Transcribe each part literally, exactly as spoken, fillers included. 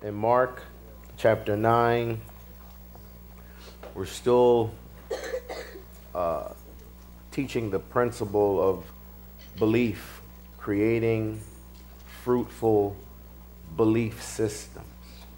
in Mark chapter nine. We're still uh, teaching the principle of belief, creating fruitful belief systems.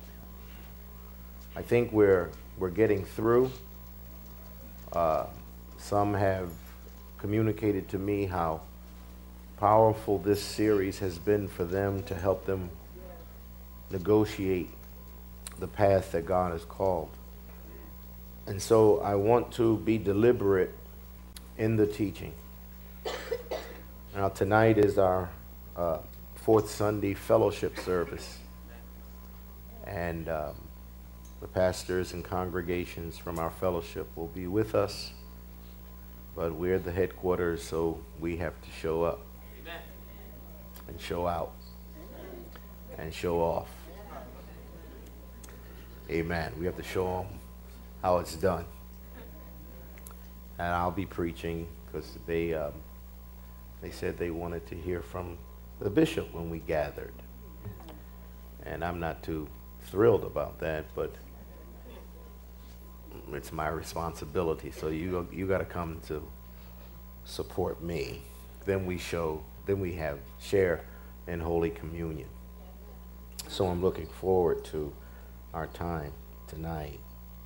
I think we're we're getting through. Uh, some have communicated to me how powerful this series has been for them to help them negotiate the path that God has called. And so I want to be deliberate in the teaching. Now tonight is our uh, fourth Sunday fellowship service. And um, the pastors and congregations from our fellowship will be with us. But we're the headquarters, so we have to show up. Amen. And show out. Amen. And show off. Amen. We have to show them how it's done. And I'll be preaching because they um, they said they wanted to hear from the bishop when we gathered. And I'm not too thrilled about that, but it's my responsibility. So you you got to come to support me. Then we show, then we have share in Holy Communion. So I'm looking forward to our time tonight.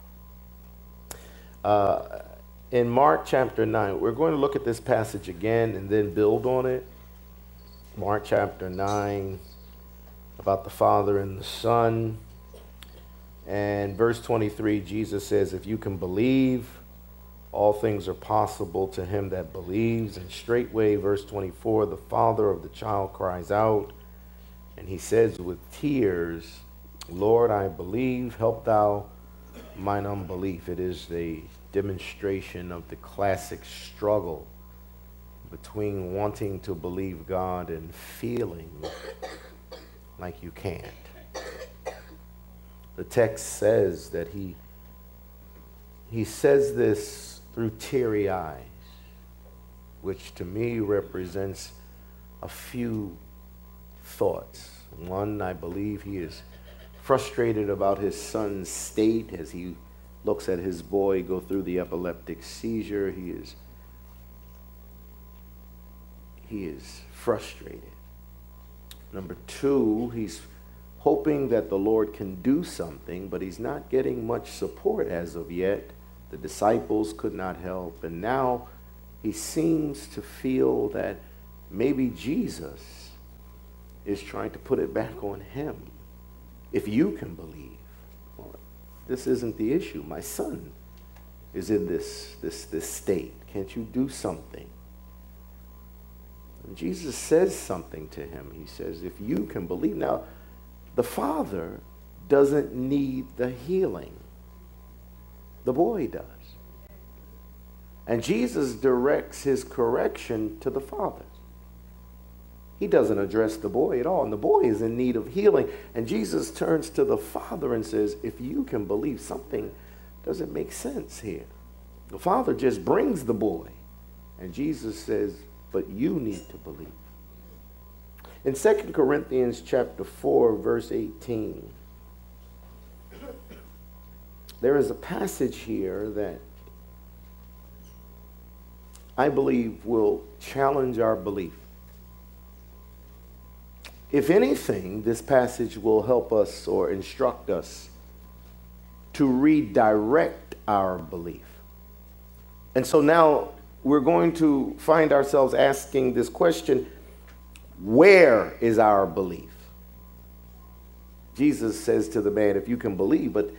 Uh, in Mark chapter nine, we're going to look at this passage again and then build on it. Mark chapter nine, about the Father and the Son. And verse twenty-three, Jesus says, if you can believe, all things are possible to him that believes. And straightway, verse twenty-four, the father of the child cries out, and he says with tears, Lord, I believe, help thou mine unbelief. It is the demonstration of the classic struggle between wanting to believe God and feeling like you can't. The text says that he he says this through teary eyes, which to me represents a few thoughts. One, I believe he is frustrated about his son's state as he looks at his boy go through the epileptic seizure. He is he is frustrated. Number two, he's hoping that the Lord can do something, but he's not getting much support as of yet. The disciples could not help, and now he seems to feel that maybe Jesus is trying to put it back on him. If you can believe, well, this isn't the issue. My son is in this, this, this state. Can't you do something? And Jesus says something to him. He says, if you can believe. Now, the father doesn't need the healing. The boy does. And Jesus directs his correction to the father. He doesn't address the boy at all. And the boy is in need of healing. And Jesus turns to the father and says, if you can believe, something doesn't make sense here. The father just brings the boy. And Jesus says, but you need to believe. In Second Corinthians chapter four, verse eighteen, there is a passage here that I believe will challenge our belief. If anything, this passage will help us or instruct us to redirect our belief. And so now we're going to find ourselves asking this question, where is our belief? Jesus says to the man, if you can believe, but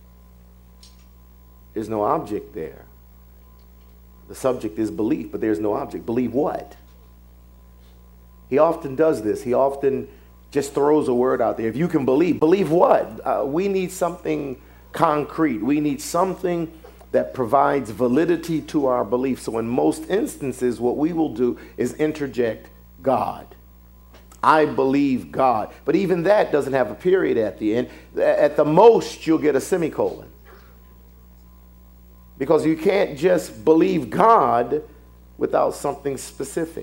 there's no object there. The subject is belief, but there's no object. Believe what? He often does this. He often just throws a word out there. If you can believe, believe what? Uh, we need something concrete. We need something that provides validity to our belief. So in most instances, what we will do is interject God. I believe God. But even that doesn't have a period at the end. At the most, you'll get a semicolon. Because you can't just believe God without something specific.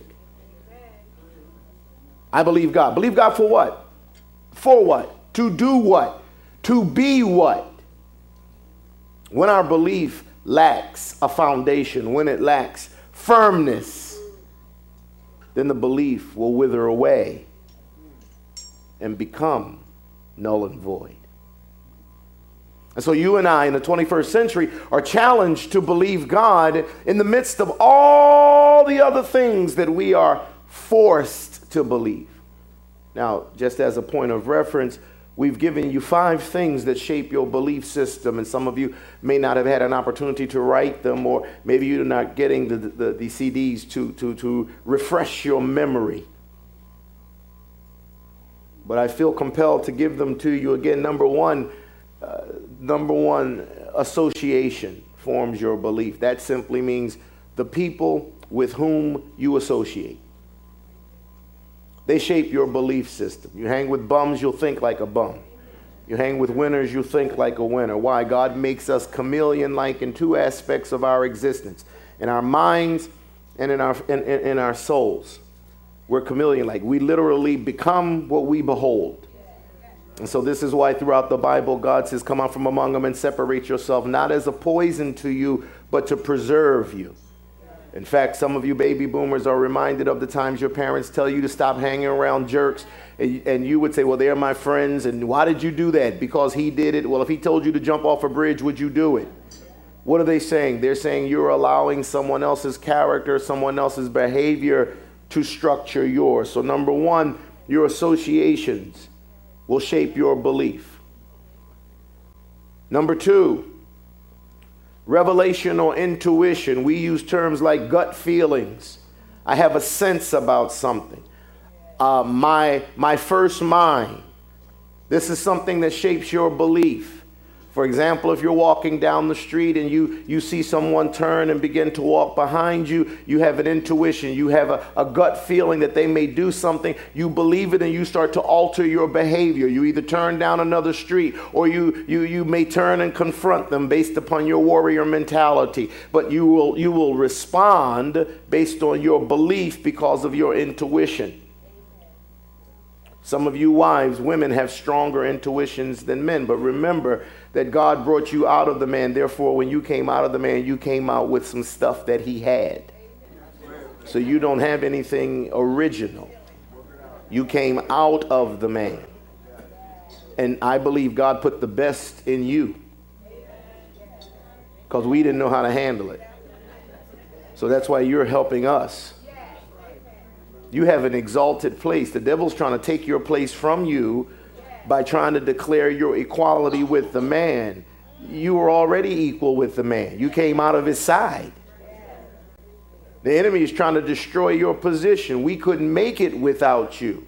I believe God. Believe God for what? For what? To do what? To be what? When our belief lacks a foundation, when it lacks firmness, then the belief will wither away and become null and void. And so you and I in the twenty-first century are challenged to believe God in the midst of all the other things that we are forced to believe. Now, just as a point of reference, we've given you five things that shape your belief system, and some of you may not have had an opportunity to write them, or maybe you're not getting the, the, the C Ds to, to, to refresh your memory. But I feel compelled to give them to you again. Number one, uh, number one, association forms your belief. That simply means the people with whom you associate. They shape your belief system. You hang with bums, you'll think like a bum. You hang with winners, you'll think like a winner. Why? God makes us chameleon-like in two aspects of our existence, in our minds and in our, in, in, in our souls. We're chameleon-like. We literally become what we behold. And so this is why throughout the Bible, God says, come out from among them and separate yourself, not as a poison to you, but to preserve you. In fact, some of you baby boomers are reminded of the times your parents tell you to stop hanging around jerks, and, and you would say, well, they're my friends, and why did you do that? Because he did it. Well, if he told you to jump off a bridge, would you do it? What are they saying? They're saying you're allowing someone else's character, someone else's behavior to structure yours. So number one, your associations will shape your belief. Number two, revelation or intuition. We use terms like gut feelings. I have a sense about something. Uh, my, my first mind. This is something that shapes your belief. For example, if you're walking down the street and you, you see someone turn and begin to walk behind you, you have an intuition, you have a, a gut feeling that they may do something. You believe it and you start to alter your behavior. You either turn down another street or you, you, you may turn and confront them based upon your warrior mentality. But you will, you will respond based on your belief because of your intuition. Some of you wives, women have stronger intuitions than men, but remember that God brought you out of the man. Therefore, when you came out of the man, you came out with some stuff that he had. So you don't have anything original. You came out of the man. And I believe God put the best in you because we didn't know how to handle it. So that's why you're helping us. You have an exalted place. The devil's trying to take your place from you by trying to declare your equality with the man. You were already equal with the man. You came out of his side. The enemy is trying to destroy your position. We couldn't make it without you.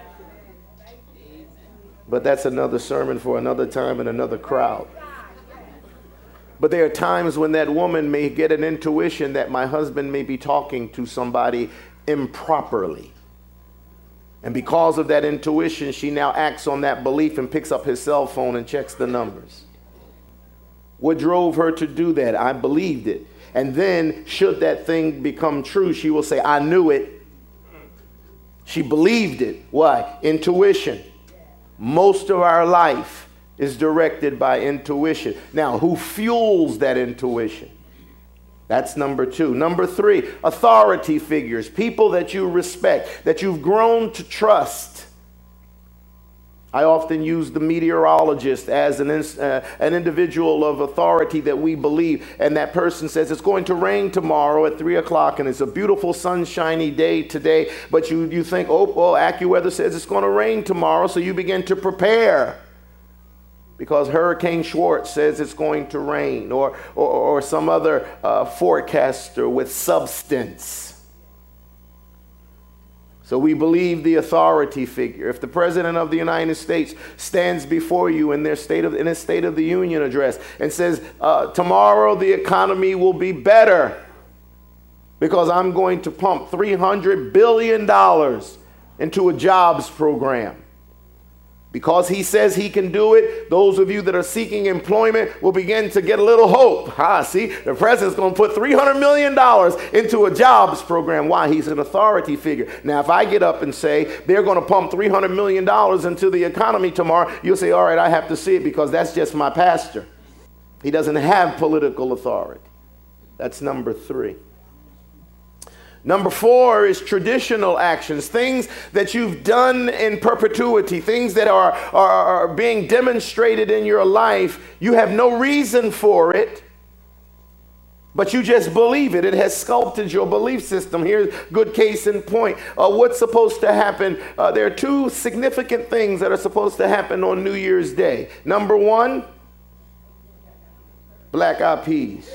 But that's another sermon for another time and another crowd. But there are times when that woman may get an intuition that my husband may be talking to somebody improperly. And because of that intuition, she now acts on that belief and picks up his cell phone and checks the numbers. What drove her to do that? I believed it. And then, should that thing become true, she will say, I knew it. She believed it. Why? Intuition. Most of our life is directed by intuition. Now, who fuels that intuition? That's number two. Number three, authority figures, people that you respect, that you've grown to trust. I often use the meteorologist as an, uh, an individual of authority that we believe. And that person says it's going to rain tomorrow at three o'clock and it's a beautiful sunshiny day today. But you, you think, oh, well, AccuWeather says it's going to rain tomorrow. So you begin to prepare. Because Hurricane Schwartz says it's going to rain, or, or, or some other uh, forecaster with substance. So we believe the authority figure. If the President of the United States stands before you in their state of in his State of the Union address and says, uh, tomorrow the economy will be better because I'm going to pump three hundred billion dollars into a jobs program. Because he says he can do it, those of you that are seeking employment will begin to get a little hope. Ah, see, the president's going to put three hundred million dollars into a jobs program. Why? He's an authority figure. Now, if I get up and say they're going to pump three hundred million dollars into the economy tomorrow, you'll say, all right, I have to see it because that's just my pastor. He doesn't have political authority. That's number three. Number four is traditional actions, things that you've done in perpetuity, things that are, are, are being demonstrated in your life. You have no reason for it, but you just believe it. It has sculpted your belief system. Here's a good case in point. Uh, what's supposed to happen? Uh, there are two significant things that are supposed to happen on New Year's Day. Number one, black eyed peas.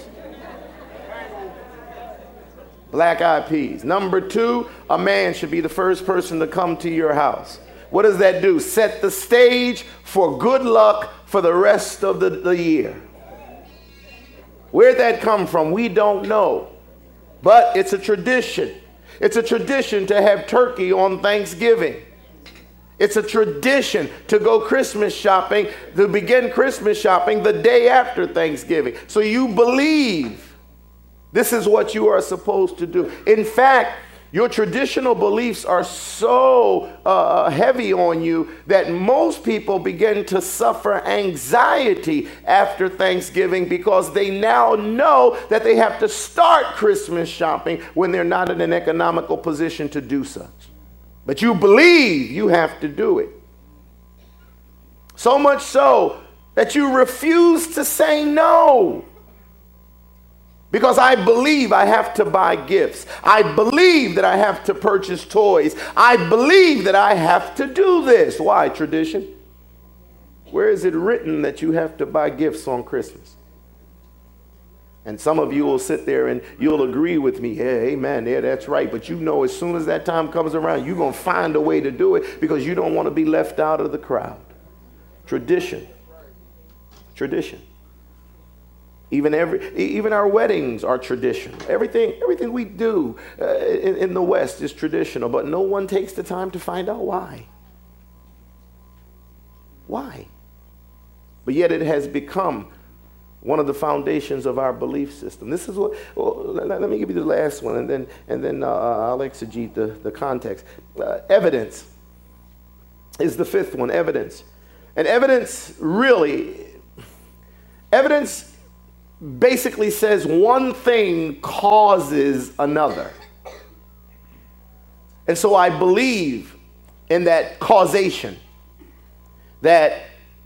Black eyed peas. Number two, a man should be the first person to come to your house. What does that do? Set the stage for good luck for the rest of the, the year. Where'd that come from? We don't know. But it's a tradition. It's a tradition to have turkey on Thanksgiving. It's a tradition to go Christmas shopping, to begin Christmas shopping the day after Thanksgiving. So you believe this is what you are supposed to do. In fact, your traditional beliefs are so uh, heavy on you that most people begin to suffer anxiety after Thanksgiving because they now know that they have to start Christmas shopping when they're not in an economical position to do such. But you believe you have to do it. So much so that you refuse to say no. Because I believe I have to buy gifts. I believe that I have to purchase toys. I believe that I have to do this. Why? Tradition. Where is it written that you have to buy gifts on Christmas? And some of you will sit there and you'll agree with me. Yeah, amen. Yeah, that's right. But you know as soon as that time comes around, you're going to find a way to do it because you don't want to be left out of the crowd. Tradition. Tradition. Even every, even our weddings are traditional. Everything, everything we do uh, in, in the West is traditional, but no one takes the time to find out why. Why? But yet it has become one of the foundations of our belief system. This is what. Well, let, let me give you the last one, and then and then uh, I'll exegete the the context. Uh, evidence is the fifth one. Evidence, and evidence really, evidence. basically says one thing causes another. And so I believe in that causation, that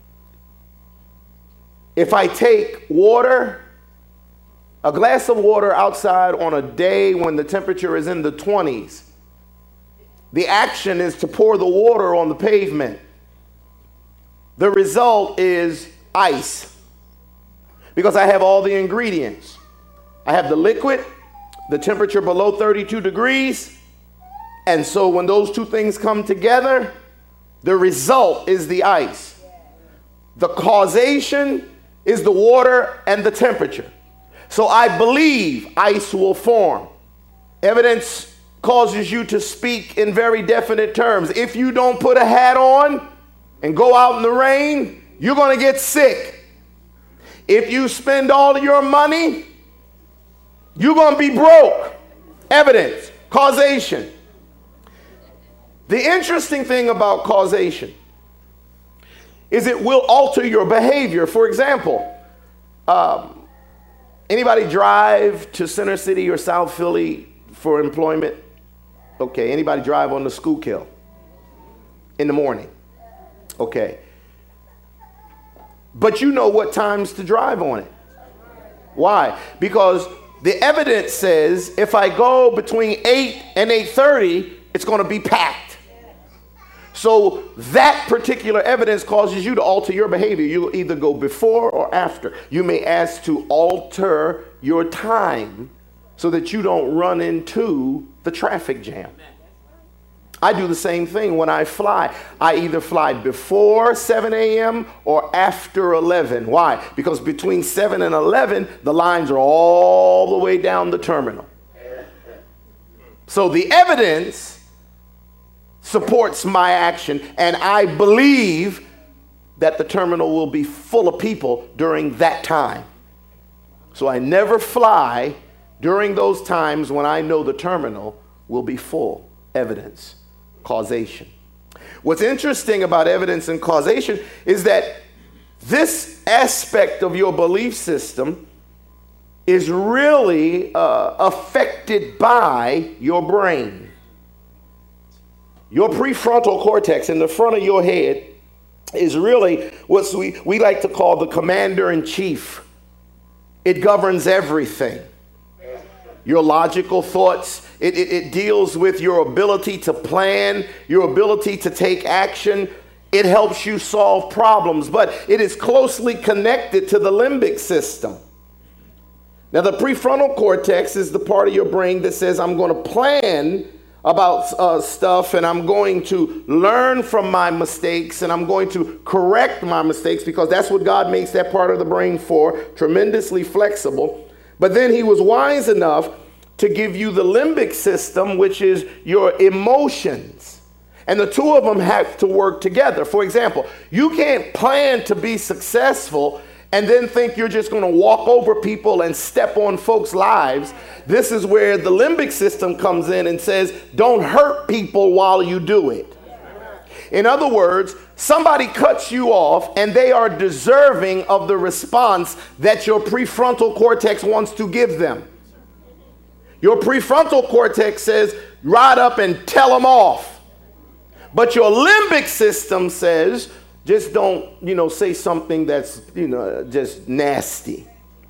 if I take water, a glass of water outside on a day when the temperature is in the twenties, the action is to pour the water on the pavement. The result is ice. Because I have all the ingredients. I have the liquid, the temperature below thirty-two degrees. And so when those two things come together, the result is the ice. The causation is the water and the temperature. So I believe ice will form. Evidence causes you to speak in very definite terms. If you don't put a hat on and go out in the rain, you're going to get sick. If you spend all of your money, you're going to be broke. Evidence, causation. The interesting thing about causation is it will alter your behavior. For example, um, anybody drive to Center City or South Philly for employment? Okay. Anybody drive on the Schuylkill in the morning? Okay. But you know what times to drive on it. Why? Because the evidence says if I go between eight and eight thirty, it's going to be packed. So that particular evidence causes you to alter your behavior. You'll either go before or after. You may ask to alter your time so that you don't run into the traffic jam. I do the same thing when I fly. I either fly before seven a.m. or after eleven. Why? Because between seven and eleven, the lines are all the way down the terminal. So the evidence supports my action, and I believe that the terminal will be full of people during that time. So I never fly during those times when I know the terminal will be full. Evidence, causation. What's interesting about evidence and causation is that this aspect of your belief system is really uh, affected by your brain. Your prefrontal cortex in the front of your head is really what we, we like to call the commander-in-chief. It governs everything. Your logical thoughts, it, it, it deals with your ability to plan, your ability to take action. It helps you solve problems, but it is closely connected to the limbic system. Now, the prefrontal cortex is the part of your brain that says, I'm going to plan about uh, stuff, and I'm going to learn from my mistakes, and I'm going to correct my mistakes, because that's what God makes that part of the brain for, tremendously flexible. But then he was wise enough to give you the limbic system, which is your emotions. And the two of them have to work together. For example, you can't plan to be successful and then think you're just going to walk over people and step on folks' lives. This is where the limbic system comes in and says, don't hurt people while you do it. In other words, somebody cuts you off and they are deserving of the response that your prefrontal cortex wants to give them. Your prefrontal cortex says, ride up and tell them off. But your limbic system says, just don't, you know, say something that's, you know, just nasty.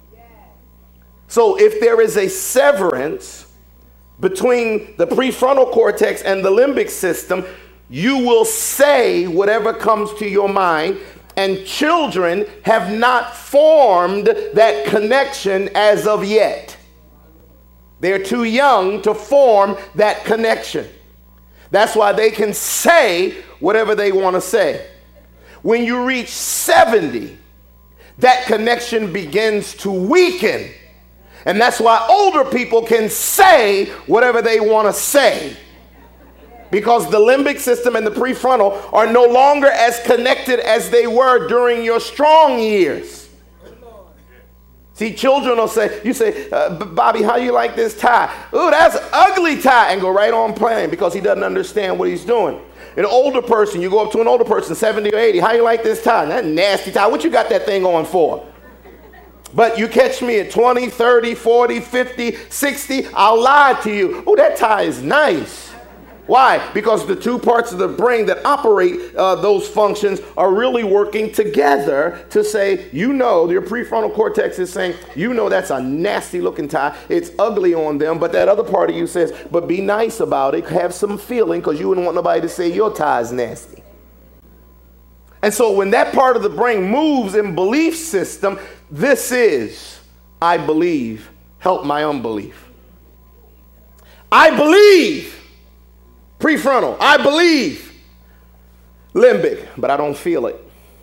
So if there is a severance between the prefrontal cortex and the limbic system, you will say whatever comes to your mind, and children have not formed that connection as of yet. They're too young to form that connection. That's why they can say whatever they want to say. When you reach seventy, that connection begins to weaken. And that's why older people can say whatever they want to say. Because the limbic system and the prefrontal are no longer as connected as they were during your strong years. See, children will say, you say, uh, Bobby, how you like this tie? Ooh, that's an ugly tie, and go right on playing because he doesn't understand what he's doing. An older person, you go up to an older person, seventy or eighty, how you like this tie? That nasty tie, what you got that thing on for? But you catch me at twenty, thirty, forty, fifty, sixty, I'll lie to you. Oh, that tie is nice. Why? Because the two parts of the brain that operate uh, those functions are really working together to say, you know, your prefrontal cortex is saying, you know, that's a nasty looking tie. It's ugly on them. But that other part of you says, but be nice about it. Have some feeling, because you wouldn't want nobody to say your tie is nasty. And so when that part of the brain moves in belief system, this is, I believe, help my unbelief. I believe. Prefrontal, I believe. Limbic, but I don't feel it.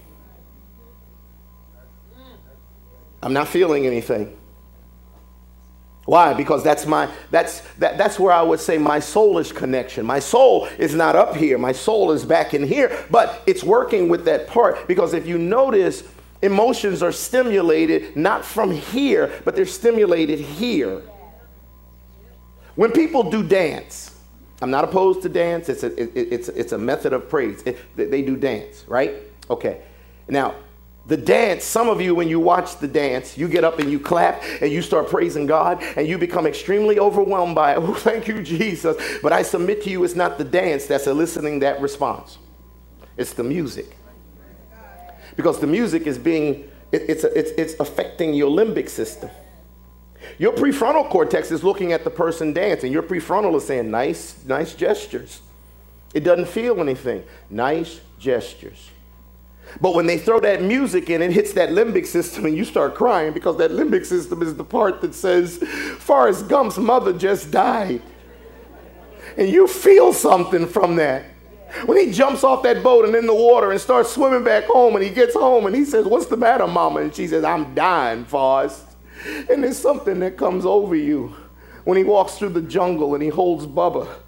I'm not feeling anything. Why? Because that's my that's that that's where I would say my soulish connection. My soul is not up here. My soul is back in here, but it's working with that part, because if you notice, emotions are stimulated not from here, but they're stimulated here. When people do dance, I'm not opposed to dance. It's a, it, it's, it's a method of praise. It, they do dance, right? Okay. Now, the dance, some of you, when you watch the dance, you get up and you clap and you start praising God and you become extremely overwhelmed by it. Oh, thank you, Jesus. But I submit to you, it's not the dance that's eliciting that response. It's the music. Because the music is being, it, it's, it's, it's affecting your limbic system. Your prefrontal cortex is looking at the person dancing. Your prefrontal is saying, nice, nice gestures. It doesn't feel anything. Nice gestures. But when they throw that music in, it hits that limbic system and you start crying, because that limbic system is the part that says, Forrest Gump's mother just died. And you feel something from that. When he jumps off that boat and in the water and starts swimming back home, and he gets home and he says, what's the matter, Mama? And she says, I'm dying, Forrest. And there's something that comes over you when he walks through the jungle and he holds Bubba.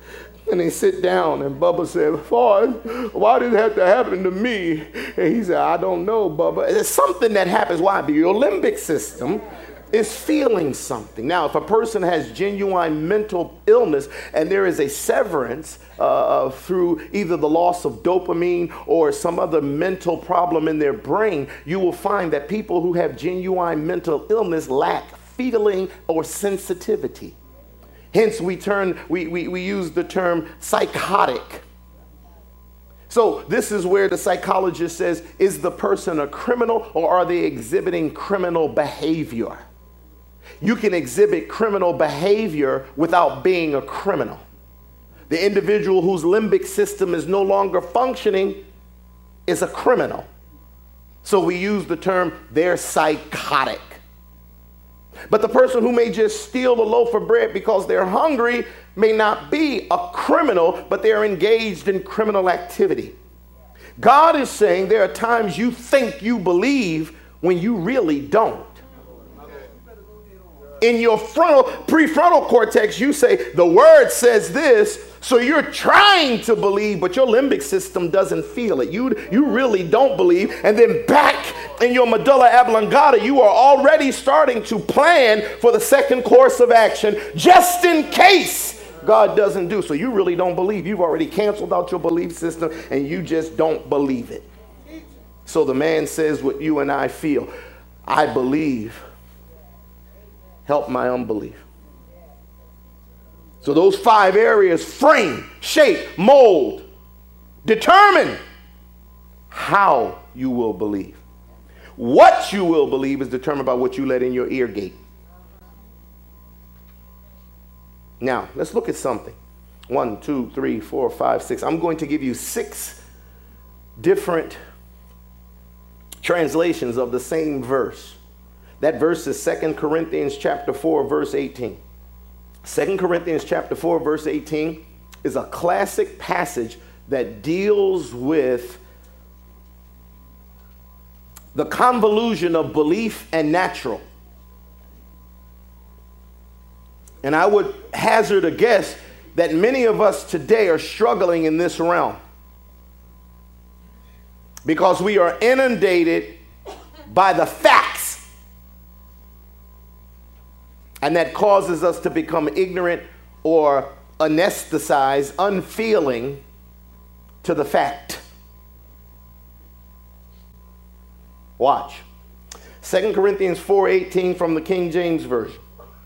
And they sit down, and Bubba said, Forrest, why did it have to happen to me? And he said, I don't know, Bubba. It's something that happens. Why? Because your limbic system is feeling something. Now, if a person has genuine mental illness and there is a severance uh, through either the loss of dopamine or some other mental problem in their brain, you will find that people who have genuine mental illness lack feeling or sensitivity. Hence, we turn, we, we, we use the term psychotic. So this is where the psychologist says, is the person a criminal or are they exhibiting criminal behavior? You can exhibit criminal behavior without being a criminal. The individual whose limbic system is no longer functioning is a criminal. So we use the term, they're psychotic. But the person who may just steal a loaf of bread because they're hungry may not be a criminal, but they're engaged in criminal activity. God is saying there are times you think you believe when you really don't. In your frontal, prefrontal cortex, you say, the word says this, so you're trying to believe, but your limbic system doesn't feel it. You, you really don't believe. And then back in your medulla oblongata, you are already starting to plan for the second course of action, just in case God doesn't do. So you really don't believe. You've already canceled out your belief system, and you just don't believe it. So the man says what you and I feel. I believe. Help my unbelief. So those five areas: frame, shape, mold, determine how you will believe. What you will believe is determined by what you let in your ear gate. Now, let's look at something. One, two, three, four, five, six. I'm going to give you six different translations of the same verse. That verse is Second Corinthians chapter four, verse eighteen. Second Corinthians chapter four, verse eighteen is a classic passage that deals with the convolution of belief and natural. And I would hazard a guess that many of us today are struggling in this realm because we are inundated by the facts. And that causes us to become ignorant or anesthetized, unfeeling to the fact. Watch. Second Corinthians four eighteen from the King James Version.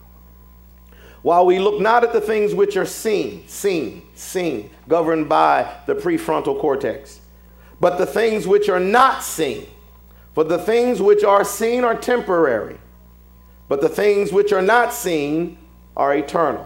While we look not at the things which are seen, seen, seen, governed by the prefrontal cortex, but the things which are not seen. For the things which are seen are temporary, but the things which are not seen are eternal.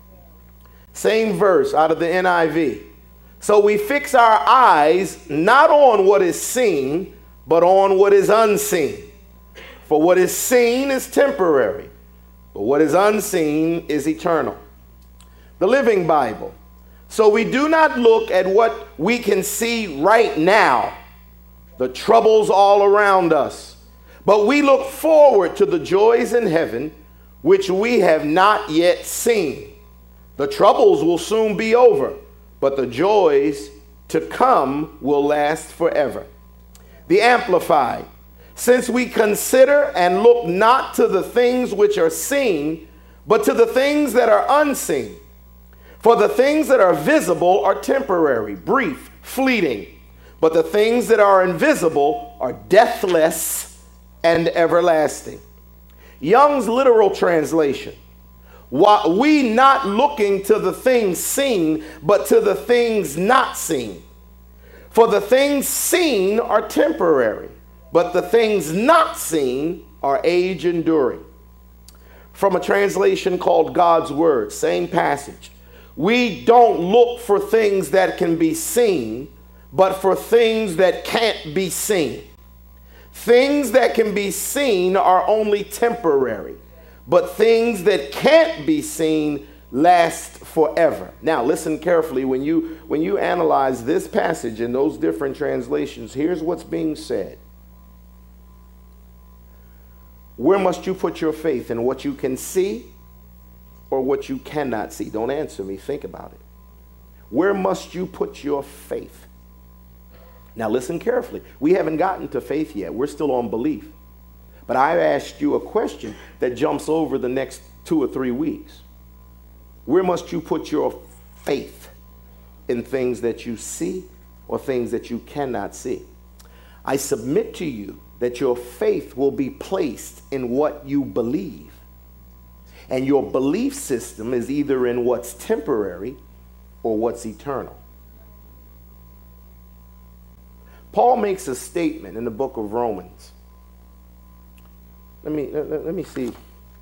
Same verse out of the N I V. So we fix our eyes not on what is seen, but on what is unseen. For what is seen is temporary, but what is unseen is eternal. The Living Bible. So we do not look at what we can see right now, the troubles all around us, but we look forward to the joys in heaven, which we have not yet seen. The troubles will soon be over, but the joys to come will last forever. The Amplified. Since we consider and look not to the things which are seen, but to the things that are unseen. For the things that are visible are temporary, brief, fleeting. But the things that are invisible are deathless and everlasting. Young's literal translation. While we not looking to the things seen, but to the things not seen. For the things seen are temporary, but the things not seen are age enduring. From a translation called God's Word, same passage. We don't look for things that can be seen, but for things that can't be seen. Things that can be seen are only temporary, but things that can't be seen last forever. Now listen carefully. When you when you analyze this passage in those different translations, here's what's being said. Where must you put your faith? In what you can see or what you cannot see? Don't answer me. Think about it. Where must you put your faith? Now listen carefully. We haven't gotten to faith yet. We're still on belief. But I've asked you a question that jumps over the next two or three weeks. Where must you put your faith? In things that you see or things that you cannot see? I submit to you that your faith will be placed in what you believe. And your belief system is either in what's temporary or what's eternal. Paul makes a statement in the book of Romans. Let me, let, let me see.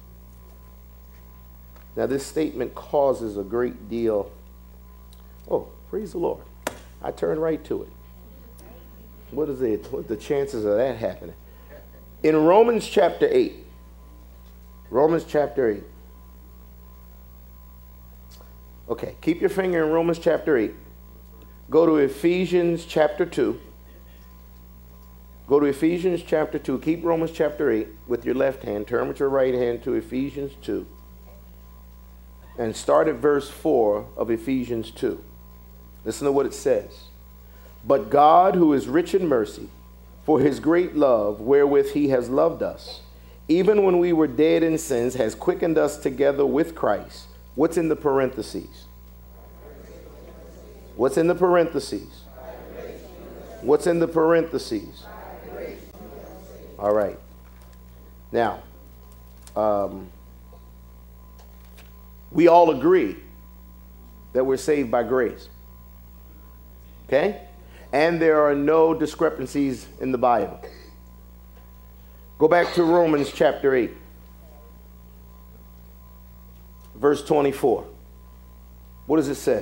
Now, this statement causes a great deal. Oh, praise the Lord. I turned right to it. What is it? What are the chances of that happening? In Romans chapter eight. Romans chapter eight. Okay, keep your finger in Romans chapter eight. Go to Ephesians chapter two. Go to Ephesians chapter two. Keep Romans chapter eight with your left hand. Turn with your right hand to Ephesians two. And start at verse four of Ephesians two. Listen to what it says. But God, who is rich in mercy, for his great love wherewith he has loved us, even when we were dead in sins, has quickened us together with Christ. What's in the parentheses? What's in the parentheses? What's in the parentheses? All right. Now, um, we all agree that we're saved by grace. Okay? And there are no discrepancies in the Bible. Go back to Romans chapter eight. Verse twenty-four. What does it say?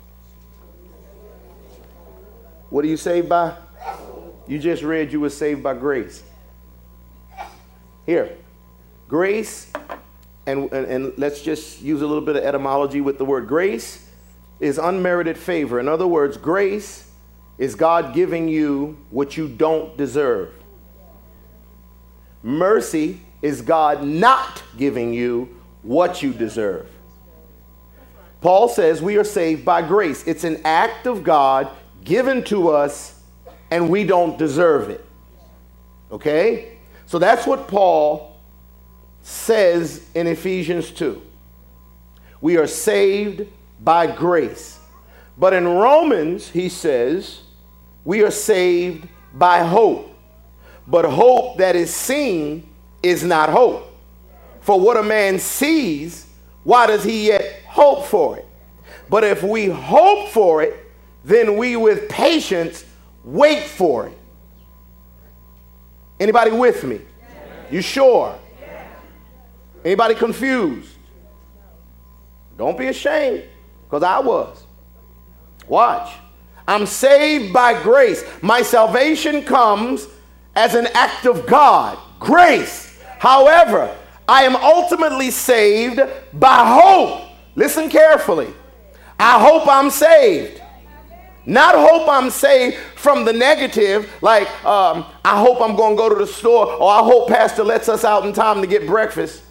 What are you saved by? You just read you were saved by grace. Here. Grace, and, and, and let's just use a little bit of etymology with the word grace, is unmerited favor. In other words, grace is God giving you what you don't deserve. Mercy is God not giving you what you deserve. Paul says we are saved by grace. It's an act of God given to us, and we don't deserve it. Okay? So that's what Paul says in Ephesians two. We are saved by grace. But in Romans, he says, we are saved by hope. But hope that is seen is not hope. For what a man sees, why does he yet hope for it? But if we hope for it, then we with patience wait for it. Anybody with me? You sure? Anybody confused? Don't be ashamed, because I was. Watch. I'm saved by grace. My salvation comes as an act of God. Grace. However, I am ultimately saved by hope. Listen carefully. I hope I'm saved. Not hope I'm saved from the negative, like um, I hope I'm going to go to the store, or I hope Pastor lets us out in time to get breakfast.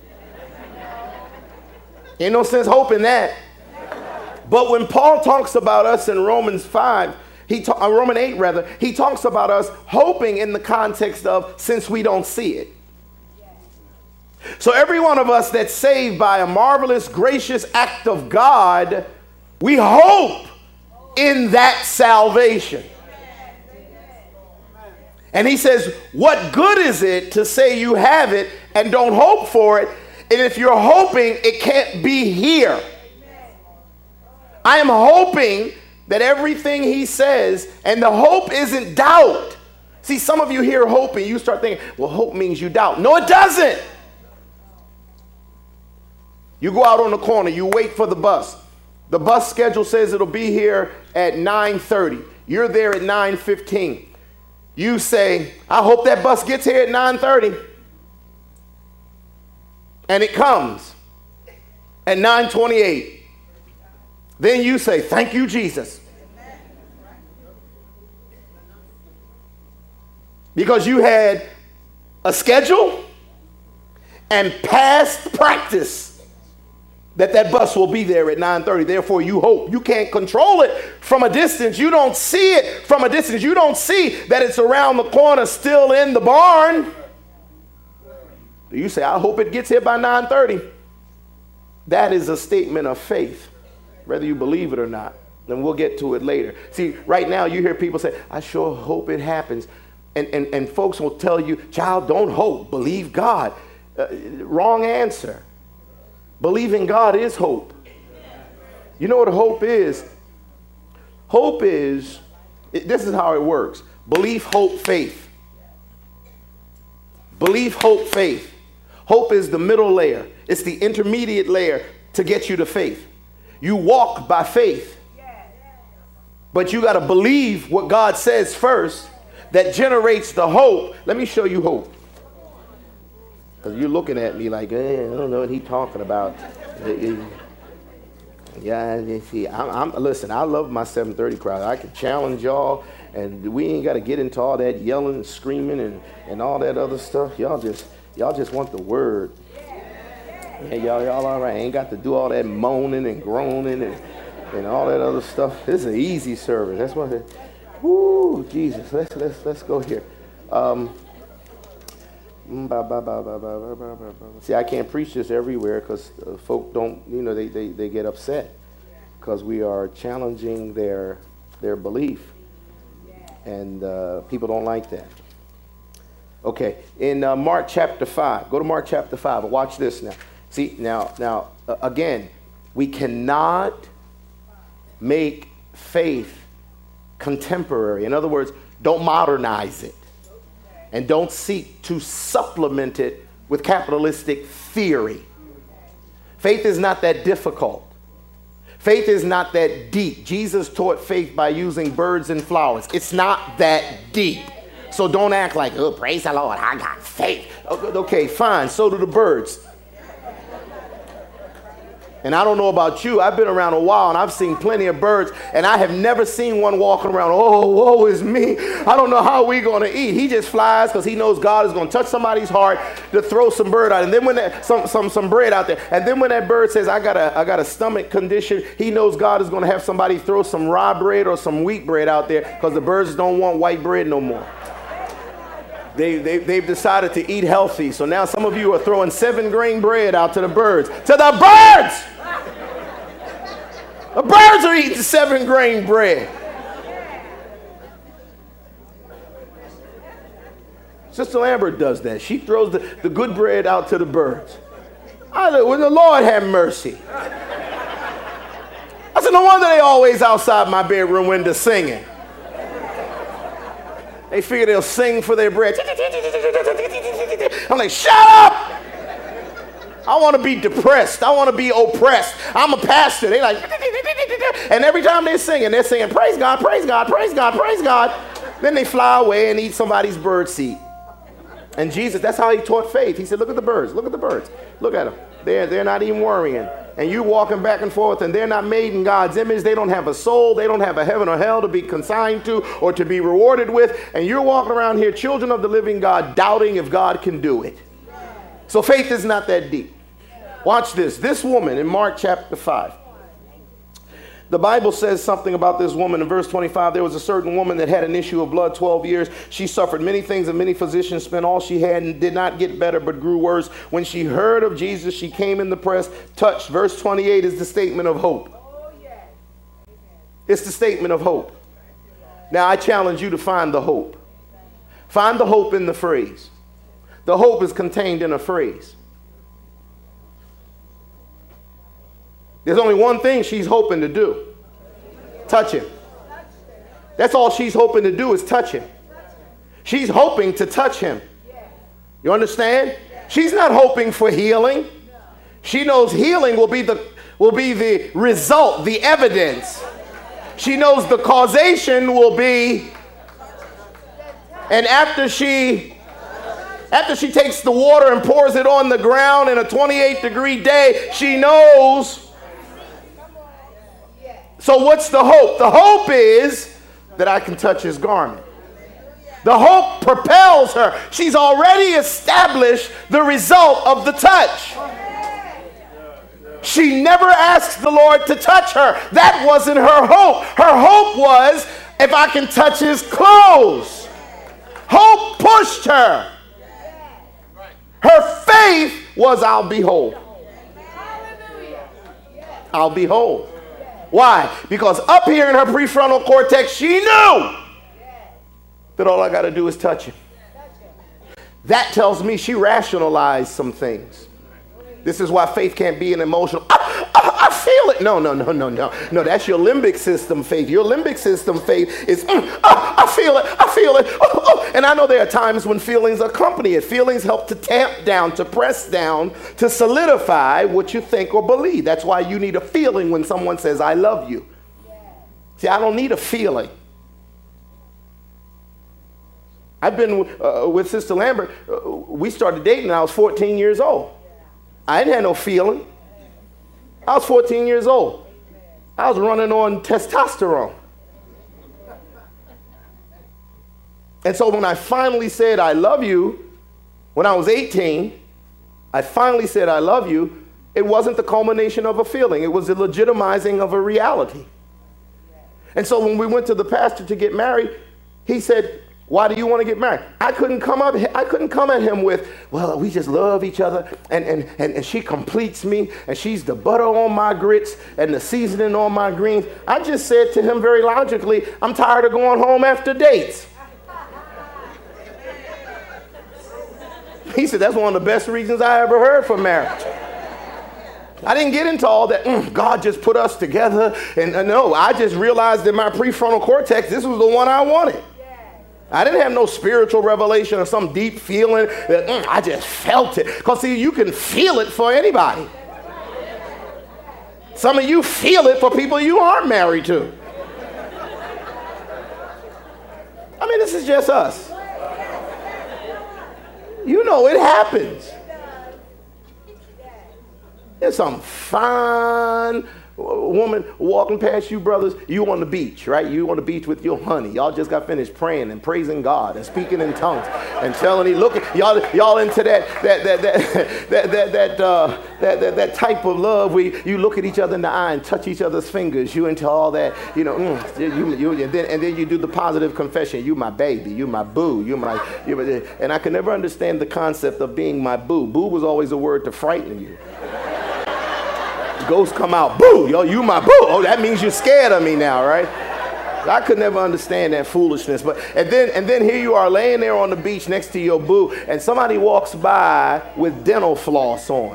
Ain't no sense hoping that. But when Paul talks about us in Romans five, he ta- uh, Romans eight rather, he talks about us hoping in the context of since we don't see it. So every one of us that's saved by a marvelous, gracious act of God, we hope in that salvation. And he says, what good is it to say you have it and don't hope for it? And if you're hoping, it can't be here. I am hoping that everything he says, and the hope isn't doubt. See, some of you hear hope and you start thinking, well, hope means you doubt. No, it doesn't. You go out on the corner, you wait for the bus. The bus schedule says it'll be here at nine thirty. You're there at nine fifteen. You say, I hope that bus gets here at nine thirty. And it comes at nine twenty-eight. Then you say, thank you, Jesus. Because you had a schedule and past practice that that bus will be there at nine thirty. Therefore, you hope. You can't control it from a distance. You don't see it from a distance. You don't see that it's around the corner, still in the barn. You say, I hope it gets here by nine thirty. That is a statement of faith, whether you believe it or not. And we'll get to it later. See, right now you hear people say, I sure hope it happens. And, and, and folks will tell you, child, don't hope. Believe God. Uh, wrong answer. Believing God is hope. You know what hope is? Hope is, it, this is how it works. Belief, hope, faith. Belief, hope, faith. Hope is the middle layer. It's the intermediate layer to get you to faith. You walk by faith. But you got to believe what God says first. That generates the hope. Let me show you hope. Because you're looking at me like, eh, I don't know what he's talking about. Yeah, you see, I'm, I'm, listen, I love my seven thirty crowd. I can challenge y'all, and we ain't got to get into all that yelling and screaming and, and all that other stuff. Y'all just, y'all just want the word. Yeah, y'all, y'all all right. Ain't got to do all that moaning and groaning and, and all that other stuff. This is an easy service. That's what it, woo, Jesus. Let's let's let's go here. Um, see, I can't preach this everywhere because uh, folk don't, you know, they, they, they get upset because we are challenging their their belief, and uh, people don't like that. Okay, in uh, Mark chapter five, go to Mark chapter five. Watch this now. See, now, now uh, again, we cannot make faith contemporary. In other words, don't modernize it. And don't seek to supplement it with capitalistic theory. Faith is not that difficult. Faith is not that deep. Jesus taught faith by using birds and flowers. It's not that deep. So don't act like, oh, praise the Lord, I got faith. Okay, fine, so do the birds. And I don't know about you, I've been around a while and I've seen plenty of birds, and I have never seen one walking around, oh, woe is me. I don't know how we're going to eat. He just flies because he knows God is going to touch somebody's heart to throw some bird out. And then when that, some, some, some bread out there. And then when that bird says, I got a, I got a stomach condition, he knows God is going to have somebody throw some rye bread or some wheat bread out there because the birds don't want white bread no more. They, they, they've decided to eat healthy. So now some of you are throwing seven grain bread out to the birds. To the birds! The birds are eating seven grain bread. Sister Lambert does that. She throws the, the good bread out to the birds. I said, well, the Lord have mercy. I said, no wonder they always outside my bedroom window singing. They figure they'll sing for their bread. I'm like, shut up! I want to be depressed. I want to be oppressed. I'm a pastor. They like, and every time they're singing, they're saying, praise God, praise God, praise God, praise God. Then they fly away and eat somebody's bird seed. And Jesus, that's how he taught faith. He said, look at the birds. Look at the birds. Look at them. They're, they're not even worrying. And you walking back and forth, and they're not made in God's image. They don't have a soul. They don't have a heaven or hell to be consigned to or to be rewarded with. And you're walking around here, children of the living God, doubting if God can do it. So faith is not that deep. Watch this. This woman in Mark chapter five. The Bible says something about this woman in verse twenty-five. There was a certain woman that had an issue of blood twelve years. She suffered many things, and many physicians spent all she had and did not get better but grew worse. When she heard of Jesus, she came in the press, touched. Verse twenty-eight is the statement of hope. It's the statement of hope. Now I challenge you to find the hope. Find the hope in the phrase. The hope is contained in a phrase. There's only one thing she's hoping to do. Touch him. That's all she's hoping to do is touch him. She's hoping to touch him. You understand? She's not hoping for healing. She knows healing will be the, will be the result, the evidence. She knows the causation will be, and after she After she takes the water and pours it on the ground in a twenty-eight degree day, she knows. So what's the hope? The hope is that I can touch his garment. The hope propels her. She's already established the result of the touch. She never asked the Lord to touch her. That wasn't her hope. Her hope was, if I can touch his clothes. Hope pushed her. Her faith was, I'll be whole. I'll be whole. Why? Because up here in her prefrontal cortex, she knew that all I got to do is touch him. That tells me she rationalized some things. This is why faith can't be an emotional, I, I, I feel it. No, no, no, no, no. No, that's your limbic system faith. Your limbic system faith is, mm, I, I feel it, I feel it. Oh, oh. And I know there are times when feelings accompany it. Feelings help to tamp down, to press down, to solidify what you think or believe. That's why you need a feeling when someone says, I love you. See, I don't need a feeling. I've been uh, with Sister Lambert. Uh, we started dating when I was fourteen years old. I didn't have no feeling. I was fourteen years old. I was running on testosterone. And so when I finally said, I love you, when I was eighteen, I finally said, I love you, it wasn't the culmination of a feeling. It was the legitimizing of a reality. And so when we went to the pastor to get married, he said, why do you want to get married? I couldn't come up, I couldn't come at him with, well, we just love each other, and, and, and, and she completes me, and she's the butter on my grits and the seasoning on my greens. I just said to him very logically, I'm tired of going home after dates. He said, that's one of the best reasons I ever heard for marriage. I didn't get into all that, mm, God just put us together, and uh, no, I just realized in my prefrontal cortex, this was the one I wanted. I didn't have no spiritual revelation or some deep feeling that mm, I just felt it. Because see, you can feel it for anybody. Some of you feel it for people you aren't married to. I mean, this is just us. You know it happens. There's some fine woman walking past you, brothers. You on the beach, right? You on the beach with your honey. Y'all just got finished praying and praising God and speaking in tongues and telling him, look, y'all, y'all into that that that that that that that, uh, that that that type of love where you look at each other in the eye and touch each other's fingers. You into all that, you know. Mm, you, you, and then and then you do the positive confession. You my baby. You my boo. You my. You my and I could never understand the concept of being my boo. Boo was always a word to frighten you. Ghosts come out, boo, yo, you my boo. Oh, that means you're scared of me now, right? I could never understand that foolishness. But and then and then here you are laying there on the beach next to your boo, and somebody walks by with dental floss on.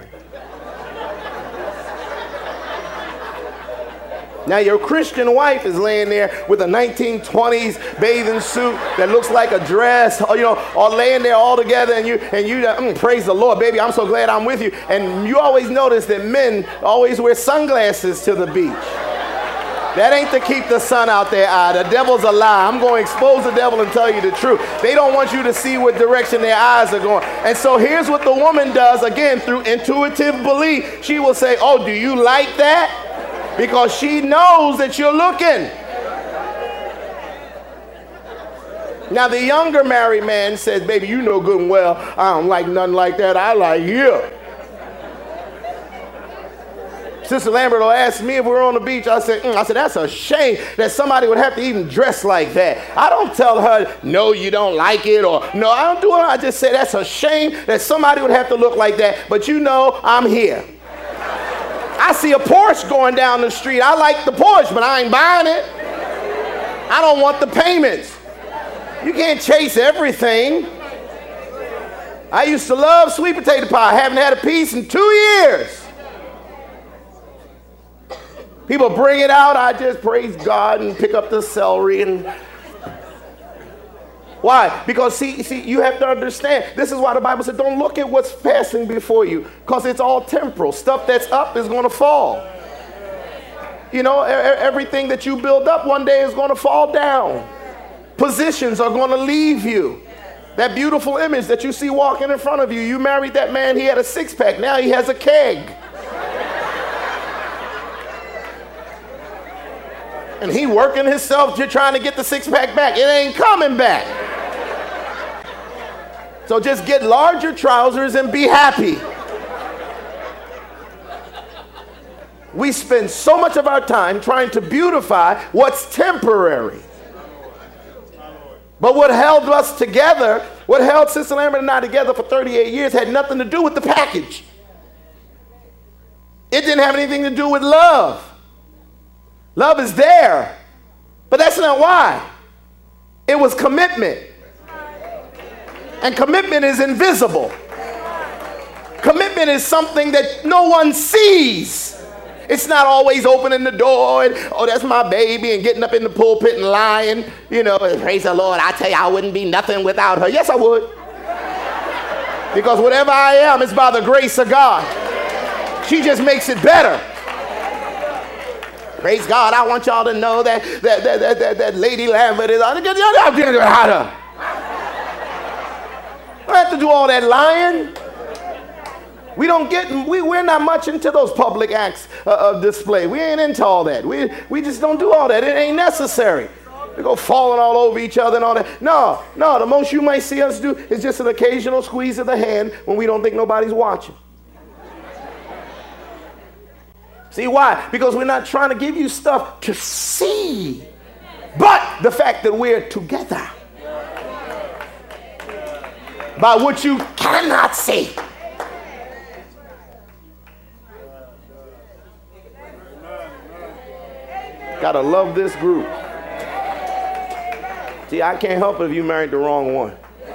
Now your Christian wife is laying there with a nineteen twenties bathing suit that looks like a dress, or, you know, or laying there all together, and you and you mm, praise the Lord, baby, I'm so glad I'm with you. And you always notice that men always wear sunglasses to the beach. That ain't to keep the sun out their eye. The devil's a lie. I'm going to expose the devil and tell you the truth. They don't want you to see what direction their eyes are going. And so here's what the woman does, again, through intuitive belief. She will say, oh, do you like that? Because she knows that you're looking. Now the younger married man says, baby, you know good and well, I don't like nothing like that. I like you. Sister Lambert will ask me if we're on the beach. I said, mm. I said, that's a shame that somebody would have to even dress like that. I don't tell her, no, you don't like it, or no, I don't do it. I just say that's a shame that somebody would have to look like that. But you know, I'm here. I see a Porsche going down the street. I like the Porsche, but I ain't buying it. I don't want the payments. You can't chase everything. I used to love sweet potato pie. I haven't had a piece in two years. People bring it out. I just praise God and pick up the celery. And why? Because see, see, you have to understand. This is why the Bible said, don't look at what's passing before you, because it's all temporal. Stuff that's up is going to fall. You know, everything that you build up one day is going to fall down. Positions are going to leave you. That beautiful image that you see walking in front of you, you married that man, he had a six-pack. Now he has a keg. And he working himself, you're trying to get the six-pack back. It ain't coming back. So just get larger trousers and be happy. We spend so much of our time trying to beautify what's temporary. But what held us together, what held Sister Lambert and I together for thirty-eight years had nothing to do with the package. It didn't have anything to do with love. Love is there, but that's not why. It was commitment. And commitment is invisible. Commitment is something that no one sees. It's not always opening the door and, oh, that's my baby, and getting up in the pulpit and lying. You know, praise the Lord, I tell you, I wouldn't be nothing without her. Yes, I would. Because whatever I am, it's by the grace of God. She just makes it better. Praise God, I want y'all to know that that, that, that, that, that Lady Lambert is... I don't have to do all that lying. We don't get, we, we're not much into those public acts uh, of display. We ain't into all that. We, we just don't do all that. It ain't necessary. We go falling all over each other and all that. No, no, the most you might see us do is just an occasional squeeze of the hand when we don't think nobody's watching. See why? Because we're not trying to give you stuff to see, but the fact that we're together by what you cannot see. Gotta love this group. See, I can't help it if you married the wrong one.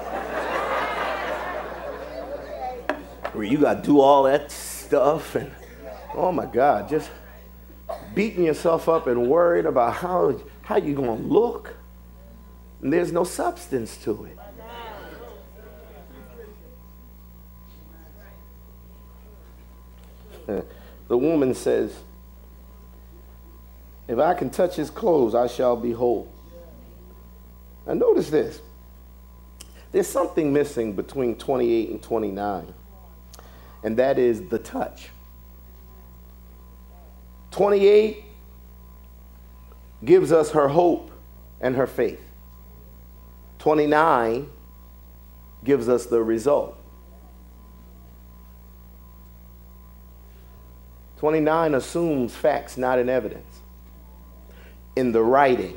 Where you gotta do all that stuff and, oh my God, just beating yourself up and worried about how, how you gonna look. And there's no substance to it. The woman says, if I can touch his clothes, I shall be whole. Now notice this. There's something missing between twenty-eight and twenty-nine, and that is the touch. twenty-eight gives us her hope and her faith. twenty-nine gives us the result. twenty-nine assumes facts, not in evidence. In the writing,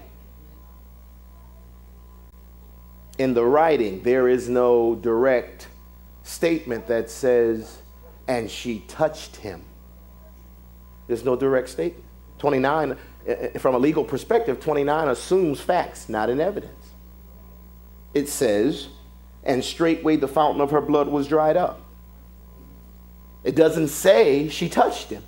in the writing, there is no direct statement that says, and she touched him. There's no direct statement. twenty-nine, from a legal perspective, twenty-nine assumes facts, not in evidence. It says, and straightway the fountain of her blood was dried up. It doesn't say she touched him.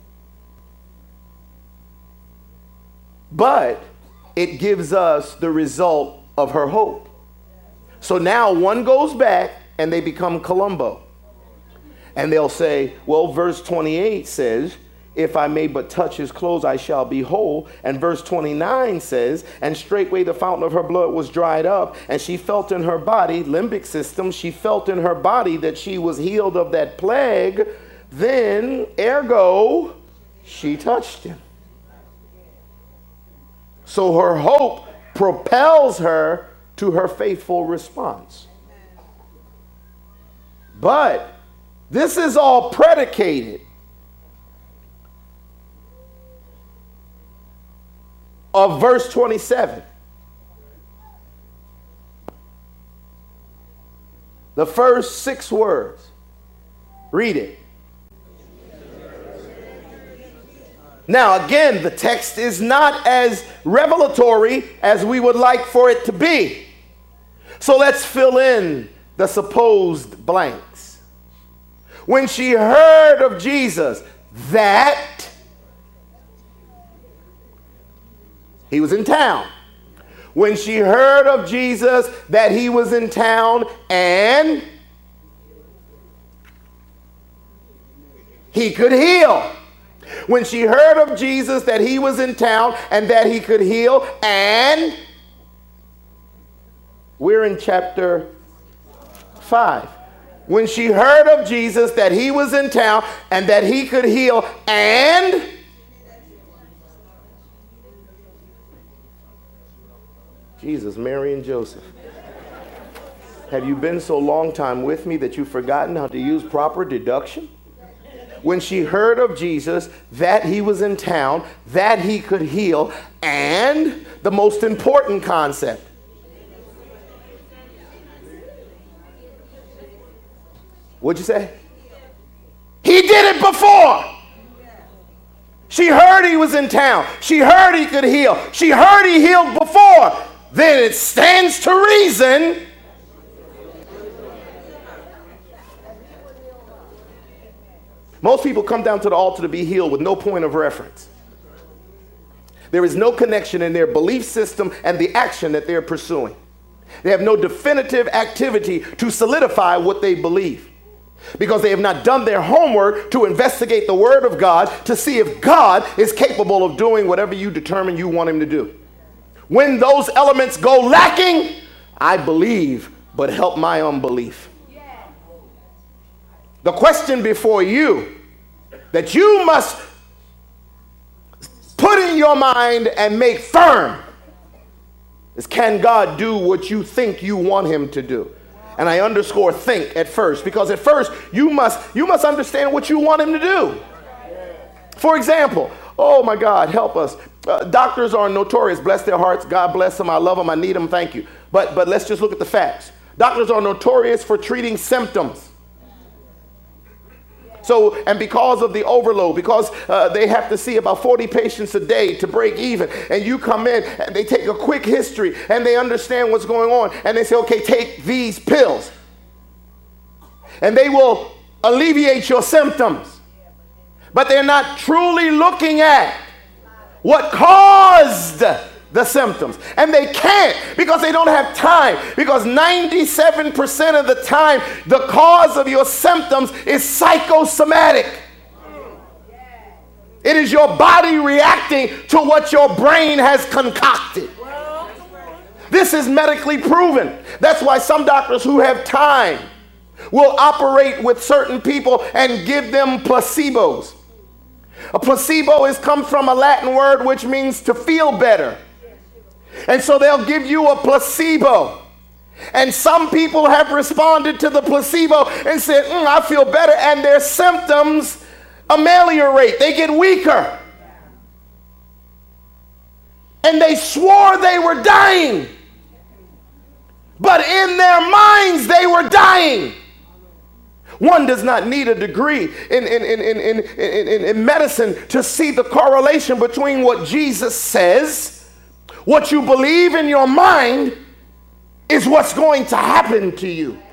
But it gives us the result of her hope. So now one goes back and they become Columbo. And they'll say, well, verse twenty-eight says, if I may but touch his clothes, I shall be whole. And verse twenty-nine says, and straightway the fountain of her blood was dried up, and she felt in her body, limbic system, she felt in her body that she was healed of that plague. Then, ergo, she touched him. So her hope propels her to her faithful response. But this is all predicated of verse twenty-seven. The first six words. Read it. Now, again, the text is not as revelatory as we would like for it to be. So let's fill in the supposed blanks. When she heard of Jesus, that he was in town. When she heard of Jesus, that he was in town, and he could heal. When she heard of Jesus, that he was in town and that he could heal, and we're in chapter five. When she heard of Jesus, that he was in town and that he could heal, and Jesus, Mary, and Joseph. Have you been so long time with me that you've forgotten how to use proper deduction? when she heard of Jesus, that he was in town, that he could heal, and the most important concept. What'd you say? He did it before. She heard he was in town. She heard he could heal. She heard he healed before. Then it stands to reason most people come down to the altar to be healed with no point of reference. There is no connection in their belief system and the action that they're pursuing. They have no definitive activity to solidify what they believe, because they have not done their homework to investigate the Word of God to see if God is capable of doing whatever you determine you want him to do. When those elements go lacking, I believe, but help my unbelief. The question before you that you must put in your mind and make firm is, can God do what you think you want him to do? And I underscore think at first, because at first you must you must understand what you want him to do. For example, oh my God, help us. Uh, doctors are notorious. Bless their hearts. God bless them. I love them. I need them. Thank you. But but let's just look at the facts. Doctors are notorious for treating symptoms. So, and because of the overload, because uh, they have to see about forty patients a day to break even, and you come in and they take a quick history and they understand what's going on, and they say, okay, take these pills, and they will alleviate your symptoms. But they're not truly looking at what caused the symptoms. And they can't, because they don't have time. Because ninety-seven percent of the time, the cause of your symptoms is psychosomatic. It is your body reacting to what your brain has concocted. This is medically proven. That's why some doctors who have time will operate with certain people and give them placebos. A placebo is comes from a Latin word which means to feel better. And so they'll give you a placebo. And some people have responded to the placebo and said, mm, I feel better. And their symptoms ameliorate. They get weaker. And they swore they were dying. But in their minds, they were dying. One does not need a degree in, in, in, in, in, in, in medicine to see the correlation between what Jesus says. What you believe in your mind is what's going to happen to you.